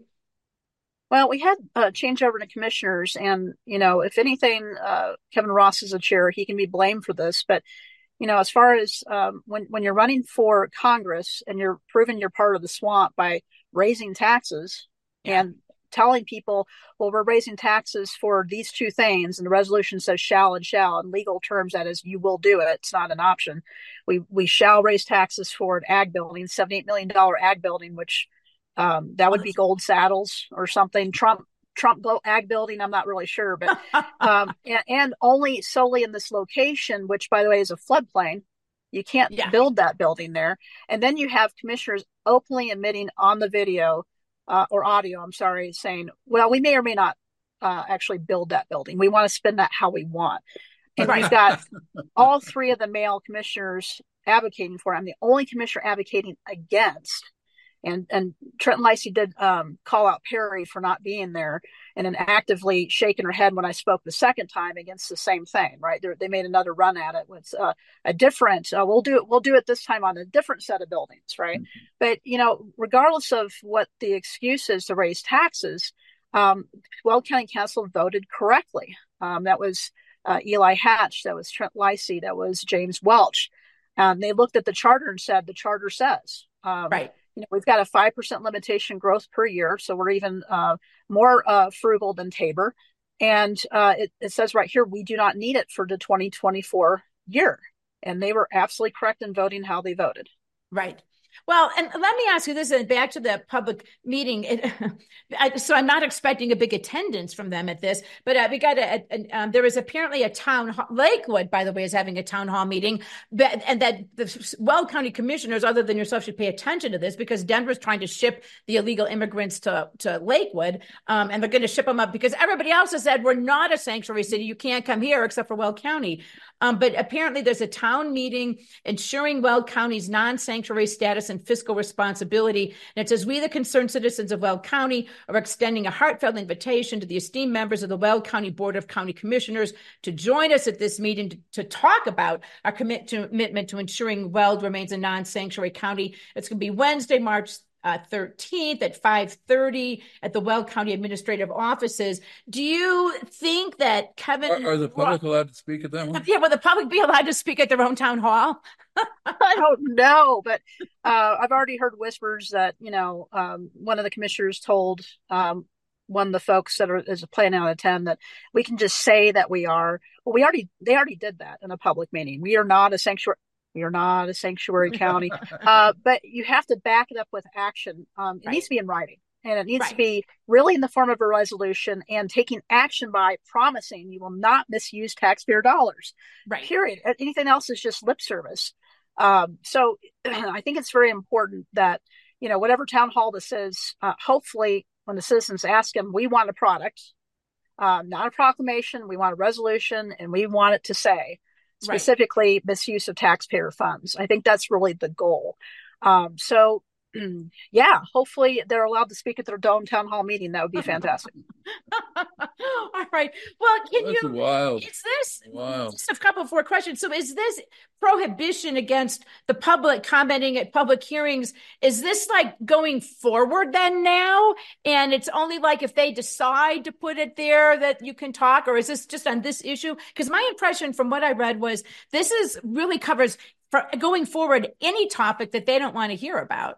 Well, we had a changeover to commissioners, and, you know, if anything, uh, Kevin Ross is a chair. He can be blamed for this. But, you know, as far as um, when, when you're running for Congress and you're proving you're part of the swamp by raising taxes yeah. and telling people, well, we're raising taxes for these two things, and the resolution says shall and shall. In legal terms, that is, you will do it. It's not an option. We we shall raise taxes for an ag building, seventy-eight million dollars ag building, which um, that would be Gold Saddles or something. Trump Trump ag building, I'm not really sure, but um, and, and only solely in this location, which, by the way, is a floodplain. You can't yeah. build that building there. And then you have commissioners openly admitting on the video Uh, or audio, I'm sorry, saying, well, we may or may not uh, actually build that building. We want to spend that how we want. And right. we've got all three of the male commissioners advocating for it. I'm the only commissioner advocating against. And and Trenton Lacey did um, call out Perry for not being there, and then actively shaking her head when I spoke the second time against the same thing. Right? They're, they made another run at it with uh, a different. Uh, we'll do it. We'll do it this time on a different set of buildings. Right? Mm-hmm. But you know, regardless of what the excuse is to raise taxes, um, Weld County Council voted correctly. Um, that was uh, Eli Hatch. That was Trent Lacey. That was James Welch. Um, they looked at the charter and said the charter says um, right. You know, we've got a five percent limitation growth per year, so we're even uh, more uh, frugal than Tabor. And uh, it, it says right here, we do not need it for the twenty twenty-four year. And they were absolutely correct in voting how they voted. Right. Well, and let me ask you this, and back to the public meeting. It, I, so I'm not expecting a big attendance from them at this, but uh, we got a, a, um, there was apparently a town hall, Lakewood, by the way, is having a town hall meeting, but, and that the Weld County commissioners, other than yourself, should pay attention to this, because Denver's trying to ship the illegal immigrants to, to Lakewood, um, and they're going to ship them up because everybody else has said, we're not a sanctuary city. You can't come here except for Weld County. Um, but apparently there's a town meeting ensuring Weld County's non-sanctuary status fairness and fiscal responsibility. And it says, we, the concerned citizens of Weld County, are extending a heartfelt invitation to the esteemed members of the Weld County Board of County Commissioners to join us at this meeting to, to talk about our commit to, commitment to ensuring Weld remains a non-sanctuary county. It's going to be Wednesday, March Uh, thirteenth at five thirty at the Weld County Administrative Offices. Do you think that Kevin... Are, are the public allowed to speak at that one? Yeah, will the public be allowed to speak at their own town hall? I don't know, but uh, I've already heard whispers that, you know, um, one of the commissioners told um, one of the folks that are, is planning on attend that we can just say that we are. Well, we already, they already did that in a public meeting. We are not a sanctuary. We are not a sanctuary county, uh, but you have to back it up with action. Um, it right. needs to be in writing, and it needs right. to be really in the form of a resolution and taking action by promising you will not misuse taxpayer dollars. Right. Period. Anything else is just lip service. Um, so I think it's very important that, you know, whatever town hall this is, uh, hopefully when the citizens ask them, we want a product, uh, not a proclamation, we want a resolution, and we want it to say, specifically right. misuse of taxpayer funds. I think that's really the goal. Um, so, yeah, hopefully they're allowed to speak at their own town hall meeting. That would be fantastic. All right. Well, can that's you? Wild. Is this? Wow. Just a couple more questions. So, is this prohibition against the public commenting at public hearings? Is this like going forward then now? And it's only like if they decide to put it there that you can talk, or is this just on this issue? Because my impression from what I read was this is really covers for going forward any topic that they don't want to hear about.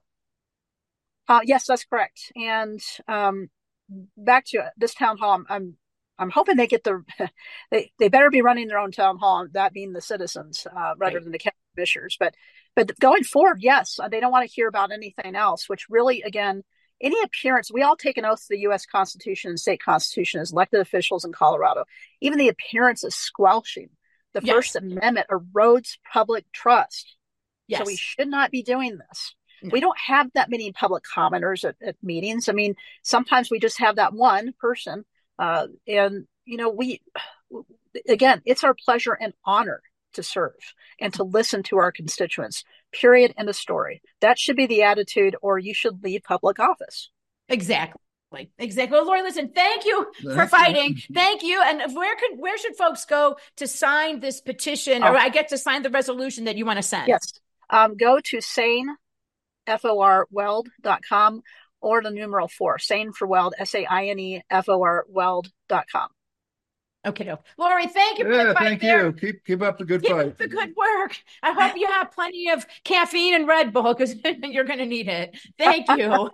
Uh, yes, that's correct. And um, back to this town hall, I'm, I'm I'm hoping they get the they they better be running their own town hall, that being the citizens uh, rather right. than the county commissioners. But but going forward, yes, they don't want to hear about anything else. Which really, again, any appearance, we all take an oath to the U S Constitution and state Constitution as elected officials in Colorado. Even the appearance of squelching the yes. First Amendment erodes public trust. Yes. So we should not be doing this. No. We don't have that many public commenters at, at meetings. I mean, sometimes we just have that one person. Uh, and, you know, we, again, it's our pleasure and honor to serve and to listen to our constituents, period, end of story. That should be the attitude, or you should leave public office. Exactly. Exactly. Well, Lori, listen, thank you Thank for fighting. you. Thank you. And where could, where should folks go to sign this petition, or oh. I get to sign the resolution that you want to send? Yes. Um, go to sane, F O R weld dot com, or the numeral four, sane for weld, S A I N E F O R weld dot com. Okay, no. Lori, thank you for yeah, the fight thank there. you. Keep keep up the good keep fight. Up the good work. I hope you have plenty of caffeine and Red Bull, because you're going to need it. Thank you.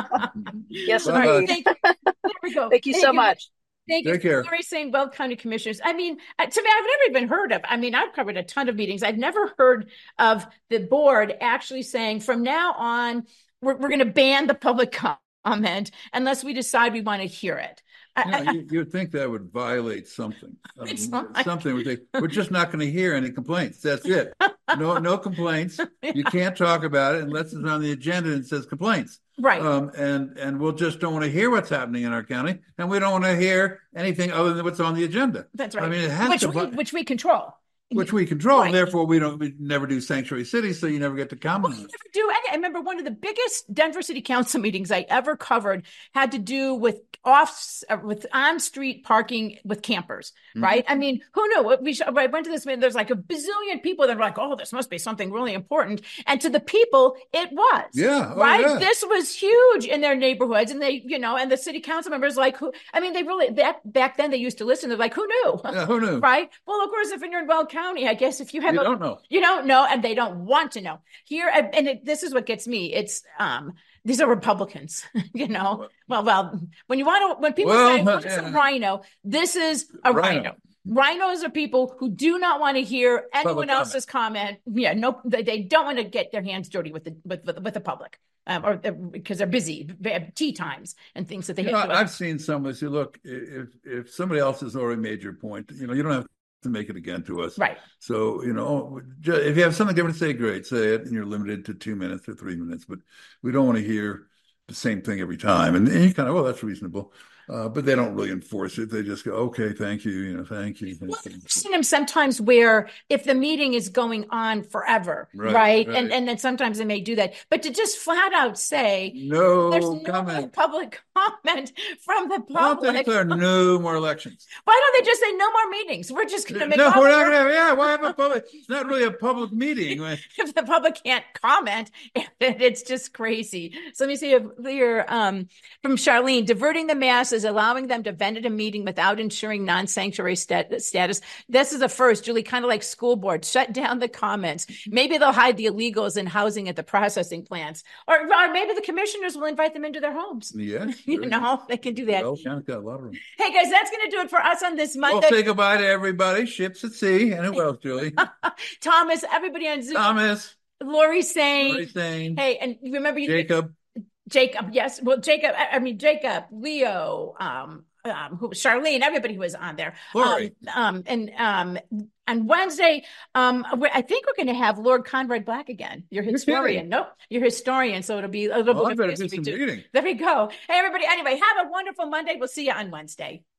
Yes, right. Thank you. There we go. Thank you thank so you. much. Thank Take you. care. Lori Sain, Weld County Commissioners. I mean, uh, to me, I've never even heard of, I mean, I've covered a ton of meetings. I've never heard of the board actually saying from now on, we're, we're going to ban the public comment unless we decide we want to hear it. Yeah, I, you, you'd think that would violate something. Um, something would say, we're just not going to hear any complaints. That's it. No, no complaints. Yeah. You can't talk about it unless it's on the agenda and it says complaints. Right. Um, and and we'll just don't want to hear what's happening in our county, and we don't want to hear anything other than what's on the agenda. That's right. I mean, it has which to, we, which we control. Which we control, right. and therefore we don't we never do sanctuary cities, so you never get to comment. We never do any. I remember one of the biggest Denver City Council meetings I ever covered had to do with off uh, with on street parking with campers. Mm-hmm. Right? I mean, who knew? We should, I went to this meeting. There's like a bazillion people that were like, "Oh, this must be something really important," and to the people, it was. Yeah. Oh, right. yeah. This was huge in their neighborhoods, and they, you know, and the city council members like, who? I mean, they really back back then they used to listen. They're like, "Who knew?" Yeah, who knew? Right. Well, of course, if you're in Weld County, I guess if you have you a, don't know, you don't know, and they don't want to know. Here, and it, this is what gets me. It's um, these are Republicans, you know. Well, well, when you want to, when people well, say what's yeah. a rhino, this is a rhino. rhino. Rhinos are people who do not want to hear anyone public else's comment. comment. Yeah, no, they, they don't want to get their hands dirty with the with with, with the public, um, or because they're busy, they have tea times and things that they. You have know, to I've seen someone say, "Look, if if somebody else has already made your point, you know, you don't have to make it again to us." Right. So, you know, if you have something different to say, great, say it, and you're limited to two minutes or three minutes. But we don't want to hear the same thing every time. And, and you kind of, well, that's reasonable. Uh, but they don't really enforce it. They just go, okay, thank you, you know, thank you. Thank well, you. I've seen them sometimes where if the meeting is going on forever, right, right? right. And, and then sometimes they may do that. But to just flat out say, no there's no comment. public comment from the public. I don't think there are no more elections. Why don't they just say no more meetings? We're just going to make No, we're not going to have, yeah, why have a public? It's not really a public meeting. If the public can't comment, it's just crazy. So let me see if here um, from Charlene, diverting the masses, allowing them to vent at a meeting without ensuring non-sanctuary stat- status. This is a first, Julie, kind of like school board, shut down the comments. Maybe they'll hide the illegals in housing at the processing plants, or, or maybe the commissioners will invite them into their homes. Yes. You know, they can do that. Well, County's got a lot of room. Hey guys, that's going to do it for us on this Monday. Well, say goodbye to everybody. Ships at sea. And who else, Julie? Thomas, everybody on Zoom. Thomas. Lori Sane. Lori Sane. Hey, and remember you Jacob. Jacob, yes. Well, Jacob, I mean, Jacob, Leo, um, um, who, Charlene, everybody who was on there. Lori. Um, um, and um, on Wednesday, um, I think we're going to have Lord Conrad Black again. Your historian. Nope, your historian. So it'll be a little Well, bit I better of do history some too. reading. There we go. Hey, everybody. Anyway, have a wonderful Monday. We'll see you on Wednesday.